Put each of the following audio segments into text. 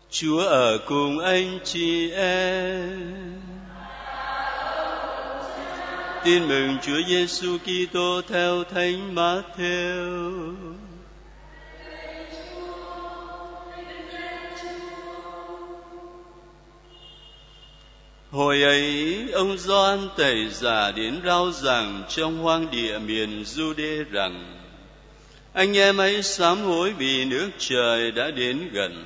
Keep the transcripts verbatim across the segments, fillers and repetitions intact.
Chúa ở cùng anh chị em. Tin mừng Chúa Giêsu Kitô theo Thánh Mát-thêu. Hồi ấy, ông Gioan Tẩy Giả đến rao giảng trong hoang địa miền Giu-đê rằng: anh em hãy sám hối vì nước trời đã đến gần.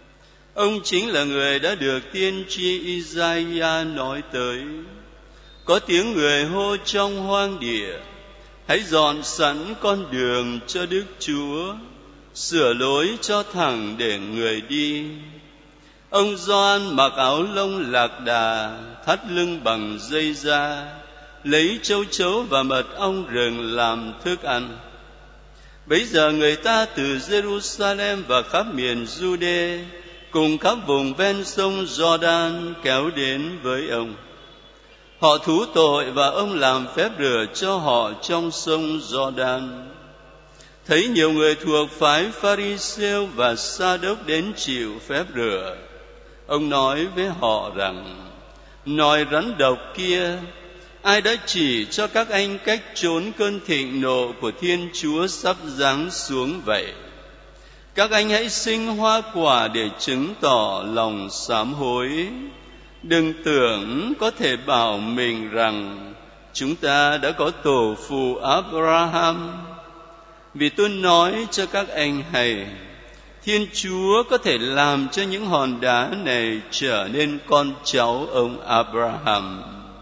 Ông chính là người đã được tiên tri Isaiah nói tới. Có tiếng người hô trong hoang địa: hãy dọn sẵn con đường cho Đức Chúa, sửa lối cho thẳng để người đi. Ông Gioan mặc áo lông lạc đà, thắt lưng bằng dây da, lấy châu chấu và mật ong rừng làm thức ăn. Bấy giờ người ta từ Jerusalem và khắp miền Giu-đê cùng khắp vùng ven sông Giođan kéo đến với ông. Họ thú tội và ông làm phép rửa cho họ trong sông Giođan. Thấy nhiều người thuộc phái Pha-ri-siêu và Sa-đốc đến chịu phép rửa, ông nói với họ rằng: nòi rắn độc kia, ai đã chỉ cho các anh cách trốn cơn thịnh nộ của Thiên Chúa sắp giáng xuống vậy? Các anh hãy sinh hoa quả để chứng tỏ lòng sám hối. Đừng tưởng có thể bảo mình rằng chúng ta đã có tổ phụ Abraham. Vì tôi nói cho các anh hay, Thiên Chúa có thể làm cho những hòn đá này trở nên con cháu ông Abraham.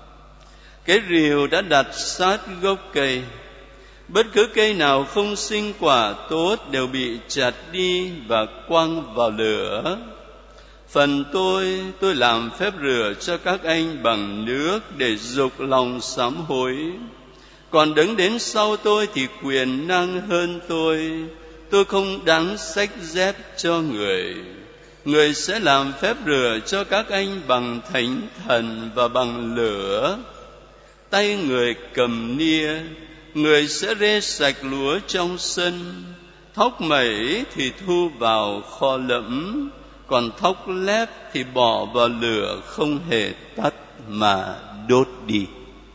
Cái rìu đã đặt sát gốc cây. Bất cứ cây nào không sinh quả tốt đều bị chặt đi và quăng vào lửa. Phần tôi, tôi làm phép rửa cho các anh bằng nước để dục lòng sám hối. Còn đấng đến sau tôi thì quyền năng hơn tôi. Tôi không đáng xách dép cho người. Người sẽ làm phép rửa cho các anh bằng thánh thần và bằng lửa. Tay người cầm nia, người sẽ rê sạch lúa trong sân. Thóc mẩy thì thu vào kho lẫm, còn thóc lép thì bỏ vào lửa không hề tắt mà đốt đi.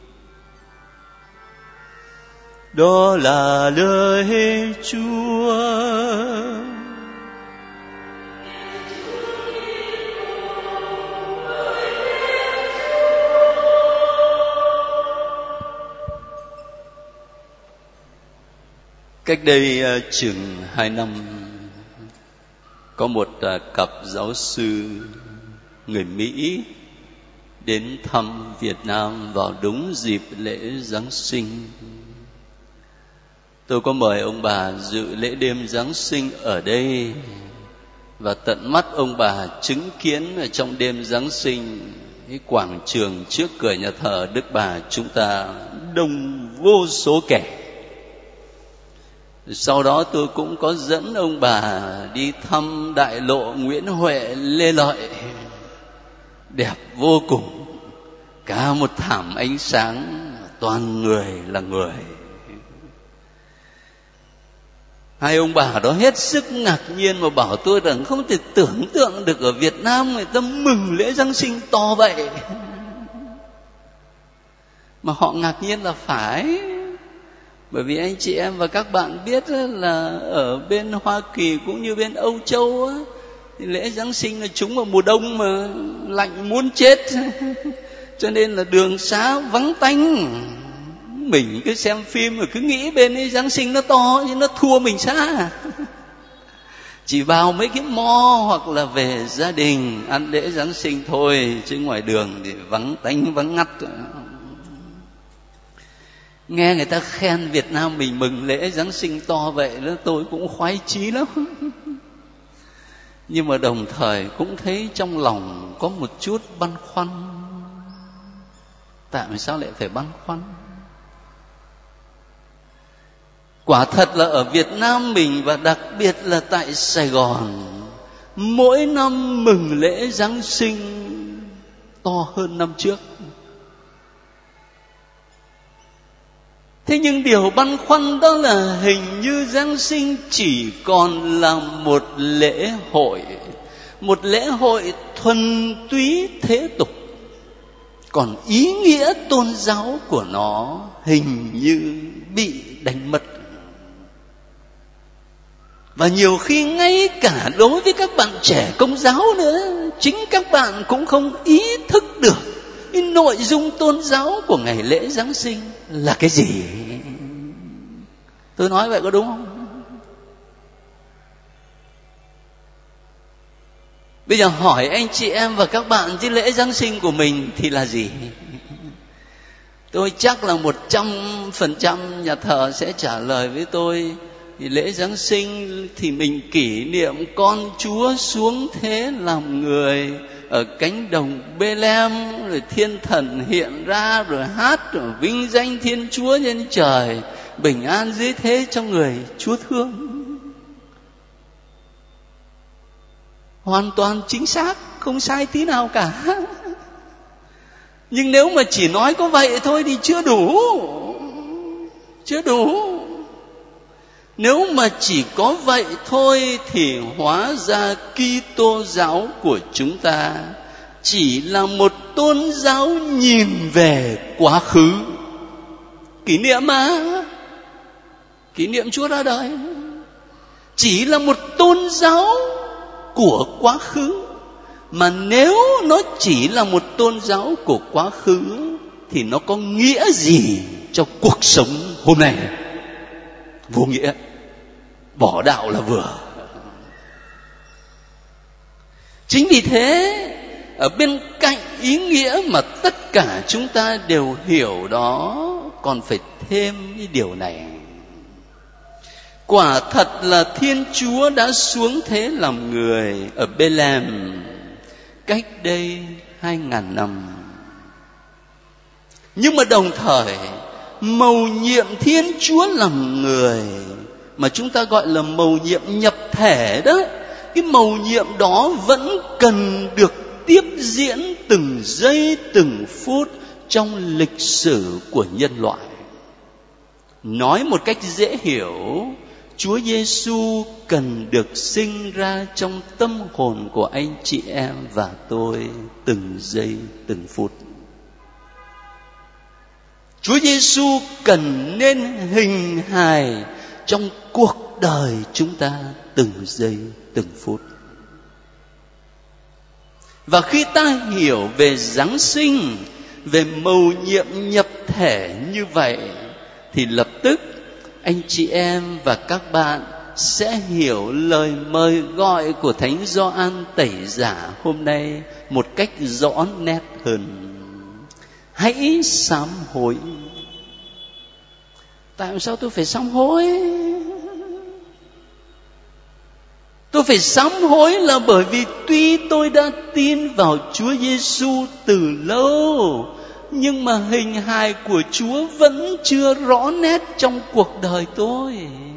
Đó là lời Chúa. Cách đây uh, chừng hai năm, có một uh, cặp giáo sư người Mỹ đến thăm Việt Nam vào đúng dịp lễ Giáng sinh. Tôi có mời ông bà dự lễ đêm Giáng sinh ở đây, và tận mắt ông bà chứng kiến ở trong đêm Giáng sinh, cái quảng trường trước cửa nhà thờ Đức Bà chúng ta đông vô số kẻ. Sau đó tôi cũng có dẫn ông bà đi thăm đại lộ Nguyễn Huệ, Lê Lợi, đẹp vô cùng, cả một thảm ánh sáng, toàn người là người. Hai ông bà đó hết sức ngạc nhiên mà bảo tôi rằng không thể tưởng tượng được ở Việt Nam người ta mừng lễ Giáng sinh to vậy. Mà họ ngạc nhiên là phải, bởi vì anh chị em và các bạn biết là ở bên Hoa Kỳ cũng như bên Âu Châu thì lễ Giáng sinh là trúng vào mùa đông mà lạnh muốn chết, cho nên là đường xá vắng tanh. Mình cứ xem phim rồi cứ nghĩ bên ấy Giáng sinh nó to nhưng nó thua mình xa. Chỉ vào mấy cái mo hoặc là về gia đình ăn lễ Giáng sinh thôi, chứ ngoài đường thì vắng tanh vắng ngắt. Nghe người ta khen Việt Nam mình mừng lễ Giáng sinh to vậy đó, tôi cũng khoái chí lắm. Nhưng mà đồng thời cũng thấy trong lòng có một chút băn khoăn. Tại sao lại phải băn khoăn? Quả thật là ở Việt Nam mình, và đặc biệt là tại Sài Gòn, mỗi năm mừng lễ Giáng sinh to hơn năm trước. Thế nhưng điều băn khoăn đó là hình như Giáng sinh chỉ còn là một lễ hội, một lễ hội thuần túy thế tục, còn ý nghĩa tôn giáo của nó hình như bị đánh mất. Và nhiều khi ngay cả đối với các bạn trẻ Công giáo nữa, chính các bạn cũng không ý thức được cái nội dung tôn giáo của ngày lễ Giáng sinh là cái gì. Tôi nói vậy có đúng không? Bây giờ hỏi anh chị em và các bạn, cái lễ Giáng sinh của mình thì là gì? Tôi chắc là một trăm phần trăm nhà thờ sẽ trả lời với tôi, thì lễ Giáng sinh thì mình kỷ niệm con Chúa xuống thế làm người ở cánh đồng Bê-lem, rồi thiên thần hiện ra, rồi hát, rồi vinh danh Thiên Chúa trên trời, bình an dưới thế cho người Chúa thương. Hoàn toàn chính xác, không sai tí nào cả. Nhưng nếu mà chỉ nói có vậy thôi thì chưa đủ. Chưa đủ. Nếu mà chỉ có vậy thôi thì hóa ra Kitô giáo của chúng ta chỉ là một tôn giáo nhìn về quá khứ. Kỷ niệm mà. Kỷ niệm Chúa ra đời. Chỉ là một tôn giáo của quá khứ. Mà nếu nó chỉ là một tôn giáo của quá khứ thì nó có nghĩa gì cho cuộc sống hôm nay? Vô nghĩa. Bỏ đạo là vừa. Chính vì thế, ở bên cạnh ý nghĩa mà tất cả chúng ta đều hiểu đó, còn phải thêm cái điều này. Quả thật là Thiên Chúa đã xuống thế làm người ở Bê-lem cách đây hai ngàn năm. Nhưng mà đồng thời, mầu nhiệm Thiên Chúa làm người mà chúng ta gọi là mầu nhiệm nhập thể đó, cái mầu nhiệm đó vẫn cần được tiếp diễn từng giây từng phút trong lịch sử của nhân loại. Nói một cách dễ hiểu, Chúa Giêsu cần được sinh ra trong tâm hồn của anh chị em và tôi từng giây từng phút. Chúa Giêsu cần nên hình hài trong cuộc đời chúng ta từng giây từng phút. Và khi ta hiểu về Giáng sinh, về mầu nhiệm nhập thể như vậy, thì lập tức anh chị em và các bạn sẽ hiểu lời mời gọi của Thánh Gioan Tẩy Giả hôm nay một cách rõ nét hơn. Hãy sám hối. Tại sao tôi phải sám hối? Tôi phải sám hối là bởi vì tuy tôi đã tin vào Chúa Giêsu từ lâu, nhưng mà hình hài của Chúa vẫn chưa rõ nét trong cuộc đời tôi.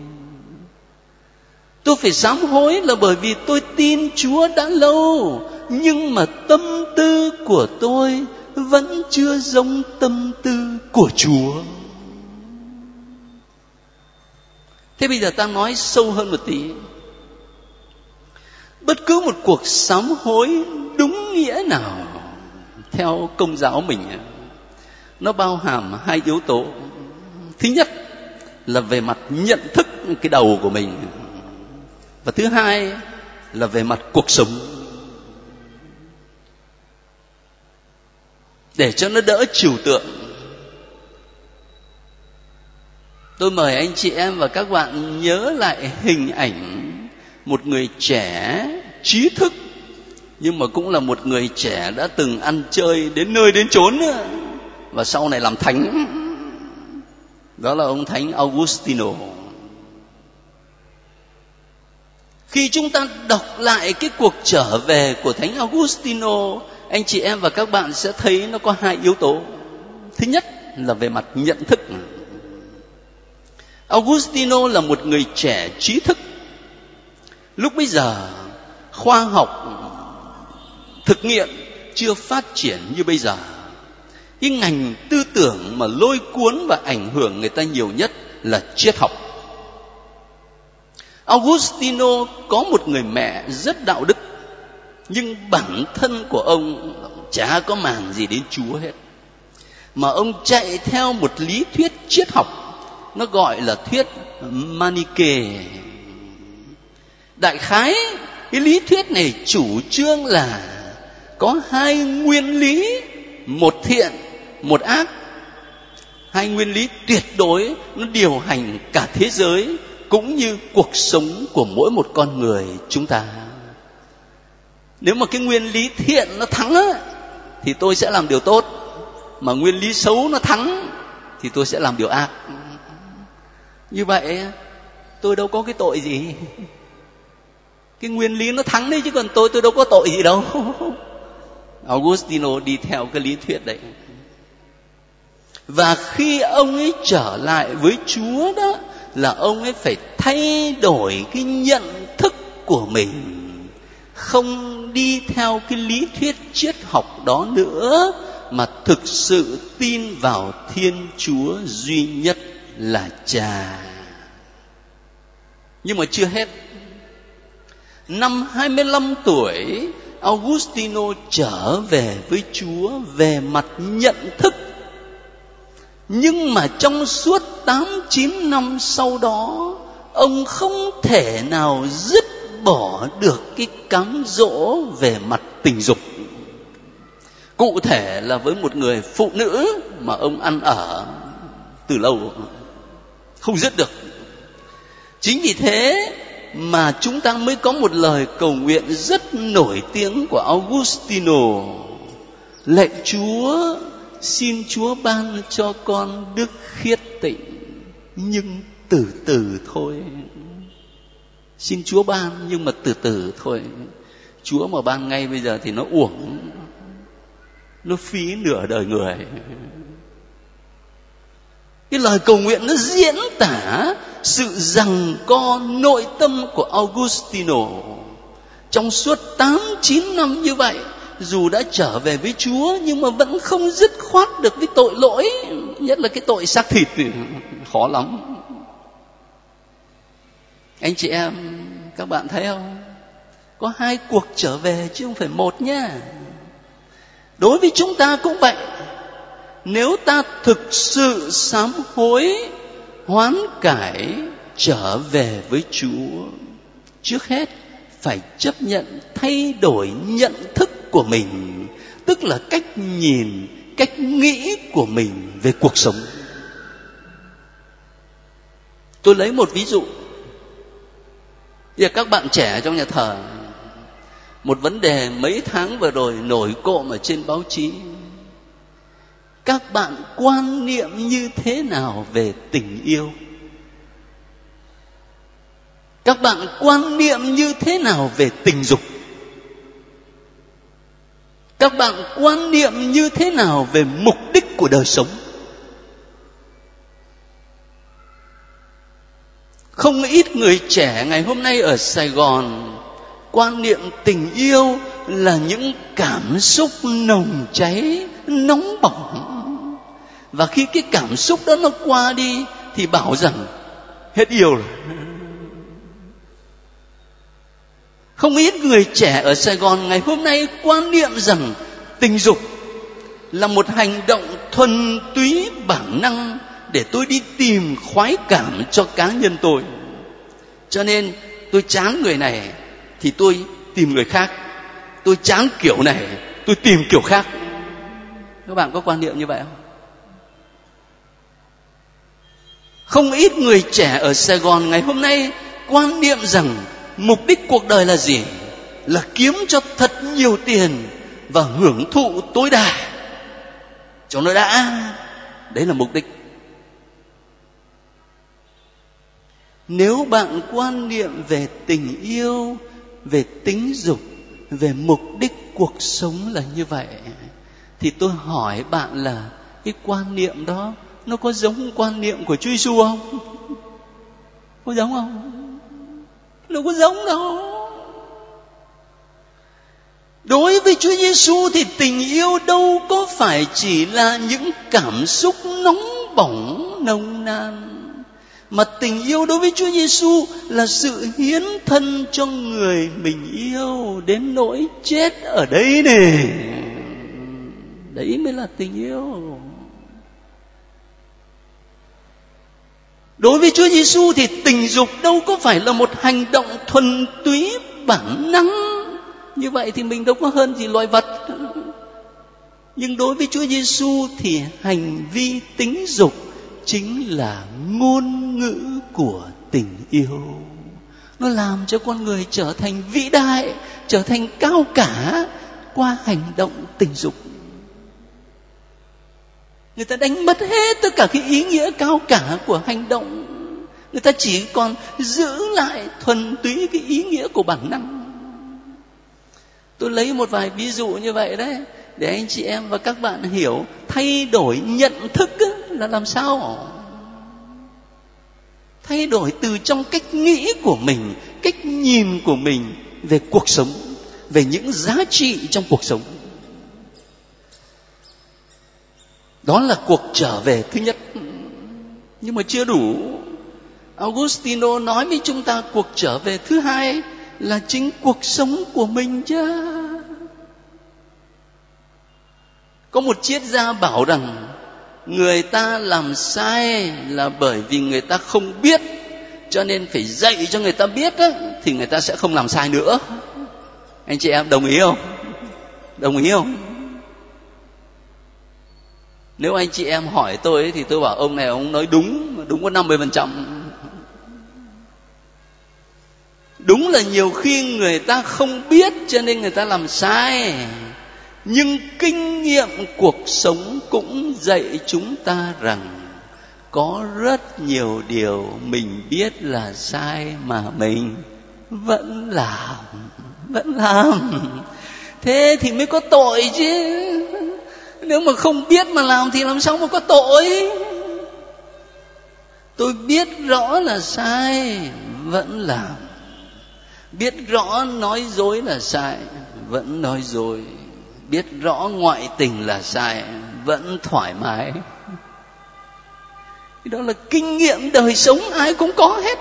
Tôi phải sám hối là bởi vì tôi tin Chúa đã lâu, nhưng mà tâm tư của tôi vẫn chưa giống tâm tư của Chúa. Thế bây giờ ta nói sâu hơn một tí. Bất cứ một cuộc sám hối đúng nghĩa nào theo Công giáo mình, nó bao hàm hai yếu tố. Thứ nhất là về mặt nhận thức cái đầu của mình, và thứ hai là về mặt cuộc sống. Để cho nó đỡ trừu tượng, tôi mời anh chị em và các bạn nhớ lại hình ảnh một người trẻ trí thức, nhưng mà cũng là một người trẻ đã từng ăn chơi đến nơi đến chốn và sau này làm thánh. Đó là ông Thánh Augustino. Khi chúng ta đọc lại cái cuộc trở về của Thánh Augustino, anh chị em và các bạn sẽ thấy nó có hai yếu tố. Thứ nhất là về mặt nhận thức. Augustino là một người trẻ trí thức. Lúc bấy giờ khoa học thực nghiệm chưa phát triển như bây giờ. Cái ngành tư tưởng mà lôi cuốn và ảnh hưởng người ta nhiều nhất là triết học. Augustino có một người mẹ rất đạo đức, Nhưng bản thân của ông chả có màng gì đến Chúa hết, mà ông chạy theo một lý thuyết triết học, nó gọi là thuyết Manichê. Đại khái cái lý thuyết này chủ trương là có hai nguyên lý, một thiện một ác, hai nguyên lý tuyệt đối, nó điều hành cả thế giới cũng như cuộc sống của mỗi một con người chúng ta. Nếu mà cái nguyên lý thiện nó thắng á, thì tôi sẽ làm điều tốt, mà nguyên lý xấu nó thắng thì tôi sẽ làm điều ác. Như vậy tôi đâu có cái tội gì, cái nguyên lý nó thắng đấy, chứ còn tôi tôi đâu có tội gì đâu. Augustino đi theo cái lý thuyết đấy. Và khi ông ấy trở lại với Chúa đó, là ông ấy phải thay đổi cái nhận thức của mình, không đi theo cái lý thuyết triết học đó nữa, mà thực sự tin vào Thiên Chúa duy nhất là Cha. Nhưng mà chưa hết. Năm hai mươi lăm tuổi, Augustino trở về với Chúa về mặt nhận thức. Nhưng mà trong suốt tám chín năm sau đó, ông không thể nào dứt bỏ được cái cám dỗ về mặt tình dục. Cụ thể là với một người phụ nữ mà ông ăn ở từ lâu, không dứt được. Chính vì thế mà chúng ta mới có một lời cầu nguyện rất nổi tiếng của Augustino: lạy Chúa, xin Chúa ban cho con đức khiết tịnh, nhưng từ từ thôi. Xin Chúa ban nhưng mà từ từ thôi. Chúa mà ban ngay bây giờ thì nó uổng, nó phí nửa đời người. Cái lời cầu nguyện nó diễn tả sự giằng co nội tâm của Augustino. Trong suốt tám chín năm như vậy, dù đã trở về với Chúa nhưng mà vẫn không dứt khoát được cái tội lỗi, nhất là cái tội xác thịt thì khó lắm. Anh chị em, các bạn thấy không? Có hai cuộc trở về chứ không phải một nha. Đối với chúng ta cũng vậy. Nếu ta thực sự sám hối, hoán cải, trở về với Chúa, trước hết phải chấp nhận thay đổi nhận thức của mình, tức là cách nhìn, cách nghĩ của mình về cuộc sống. Tôi lấy một ví dụ. Giờ các bạn trẻ trong nhà thờ, một vấn đề mấy tháng vừa rồi nổi cộm ở trên báo chí. Các bạn quan niệm như thế nào về tình yêu? Các bạn quan niệm như thế nào về tình dục? Các bạn quan niệm như thế nào về mục đích của đời sống? Không ít người trẻ ngày hôm nay ở Sài Gòn quan niệm tình yêu là những cảm xúc nồng cháy, nóng bỏng. Và khi cái cảm xúc đó nó qua đi thì bảo rằng hết yêu rồi. Không ít người trẻ ở Sài Gòn ngày hôm nay quan niệm rằng tình dục là một hành động thuần túy bản năng để tôi đi tìm khoái cảm cho cá nhân tôi. Cho nên tôi chán người này thì tôi tìm người khác, tôi chán kiểu này tôi tìm kiểu khác. Các bạn có quan niệm như vậy không? Không ít người trẻ ở Sài Gòn ngày hôm nay quan niệm rằng mục đích cuộc đời là gì? Là kiếm cho thật nhiều tiền và hưởng thụ tối đa cho nó đã. Đấy là mục đích. Nếu bạn quan niệm về tình yêu, về tính dục, về mục đích cuộc sống là như vậy, thì tôi hỏi bạn là cái quan niệm đó nó có giống quan niệm của Chúa Giêsu không? Có giống không? Nó có giống đâu. Đối với Chúa Giêsu thì tình yêu đâu có phải chỉ là những cảm xúc nóng bỏng nồng nàn, mà tình yêu đối với Chúa Giêsu là sự hiến thân cho người mình yêu đến nỗi chết ở đây này. Đấy mới là tình yêu. Đối với Chúa Giêsu thì tình dục đâu có phải là một hành động thuần túy bản năng. Như vậy thì mình đâu có hơn gì loài vật. Nhưng đối với Chúa Giêsu thì hành vi tính dục chính là ngôn ngữ của tình yêu. Nó làm cho con người trở thành vĩ đại, trở thành cao cả qua hành động tình dục. Người ta đánh mất hết tất cả cái ý nghĩa cao cả của hành động. Người ta chỉ còn giữ lại thuần túy cái ý nghĩa của bản năng. Tôi lấy một vài ví dụ như vậy đấy, để anh chị em và các bạn hiểu thay đổi nhận thức là làm sao. Thay đổi từ trong cách nghĩ của mình, cách nhìn của mình về cuộc sống, về những giá trị trong cuộc sống. Đó là cuộc trở về thứ nhất. Nhưng mà chưa đủ. Augustino nói với chúng ta cuộc trở về thứ hai là chính cuộc sống của mình chứ. Có một triết gia bảo rằng người ta làm sai là bởi vì người ta không biết, cho nên phải dạy cho người ta biết á, thì người ta sẽ không làm sai nữa. Anh chị em đồng ý không? Đồng ý không? Nếu anh chị em hỏi tôi thì tôi bảo ông này ông nói đúng, đúng có năm mươi phần trăm. Đúng là nhiều khi người ta không biết cho nên người ta làm sai. Nhưng kinh nghiệm cuộc sống cũng dạy chúng ta rằng có rất nhiều điều mình biết là sai mà mình vẫn làm, vẫn làm. Thế thì mới có tội chứ. Nếu mà không biết mà làm thì làm sao mà có tội. Tôi biết rõ là sai, vẫn làm. Biết rõ nói dối là sai, vẫn nói dối. Biết rõ ngoại tình là sai, vẫn thoải mái. Đó là kinh nghiệm đời sống ai cũng có hết.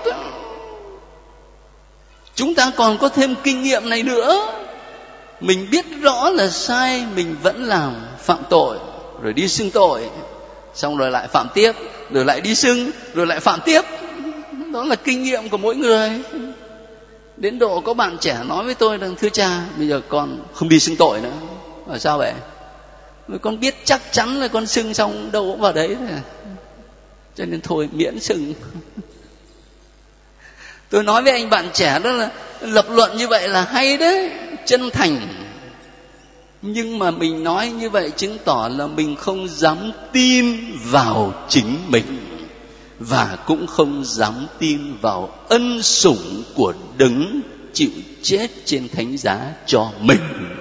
Chúng ta còn có thêm kinh nghiệm này nữa. Mình biết rõ là sai, mình vẫn làm, phạm tội, rồi đi xưng tội, xong rồi lại phạm tiếp, rồi lại đi xưng, rồi lại phạm tiếp. Đó là kinh nghiệm của mỗi người. Đến độ có bạn trẻ nói với tôi rằng thưa cha, bây giờ con không đi xưng tội nữa. Ở sao vậy? Vì con biết chắc chắn là con xưng xong đâu cũng vào đấy rồi. Cho nên thôi miễn xưng. Tôi nói với anh bạn trẻ đó là lập luận như vậy là hay đấy, chân thành. Nhưng mà mình nói như vậy chứng tỏ là mình không dám tin vào chính mình, và cũng không dám tin vào ân sủng của đấng chịu chết trên thánh giá cho mình.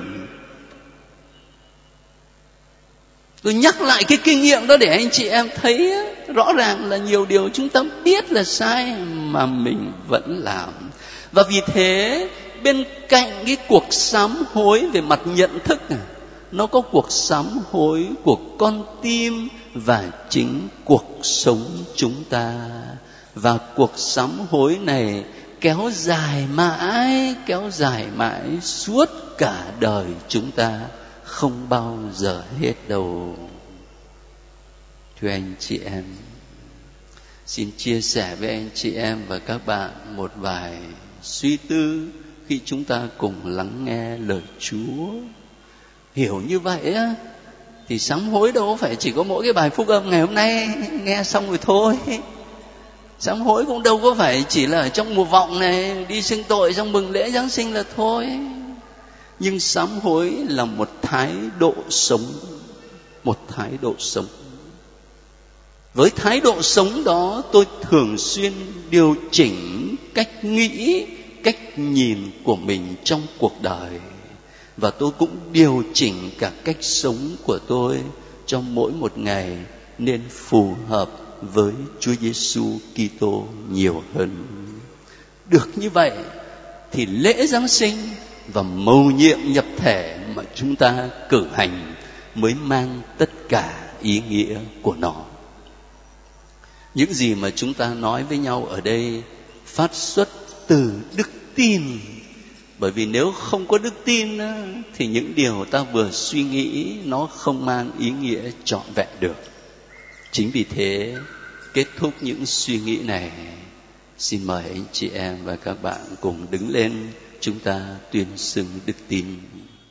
Tôi nhắc lại cái kinh nghiệm đó để anh chị em thấy rõ ràng là nhiều điều chúng ta biết là sai mà mình vẫn làm. Và vì thế bên cạnh cái cuộc sám hối về mặt nhận thức, nó có cuộc sám hối của con tim và chính cuộc sống chúng ta. Và cuộc sám hối này kéo dài mãi, kéo dài mãi suốt cả đời chúng ta, không bao giờ hết đâu. Thưa anh chị em, xin chia sẻ với anh chị em và các bạn một vài suy tư khi chúng ta cùng lắng nghe lời Chúa. Hiểu như vậy á, thì sám hối đâu phải chỉ có mỗi cái bài phúc âm ngày hôm nay nghe xong rồi thôi. Sám hối cũng đâu có phải chỉ là ở trong mùa vọng này đi xưng tội trong mừng lễ Giáng sinh là thôi. Nhưng sám hối là một thái độ sống, một thái độ sống. Với thái độ sống đó, tôi thường xuyên điều chỉnh cách nghĩ, cách nhìn của mình trong cuộc đời. Và tôi cũng điều chỉnh cả cách sống của tôi trong mỗi một ngày nên phù hợp với Chúa Giêsu Kitô nhiều hơn. Được như vậy thì lễ Giáng sinh và mầu nhiệm nhập thể mà chúng ta cử hành mới mang tất cả ý nghĩa của nó. Những gì mà chúng ta nói với nhau ở đây phát xuất từ đức tin Bởi vì nếu không có đức tin thì những điều ta vừa suy nghĩ nó không mang ý nghĩa trọn vẹn được. Chính vì thế, kết thúc những suy nghĩ này, xin mời anh chị em và các bạn cùng đứng lên, chúng ta tuyên xưng đức tin.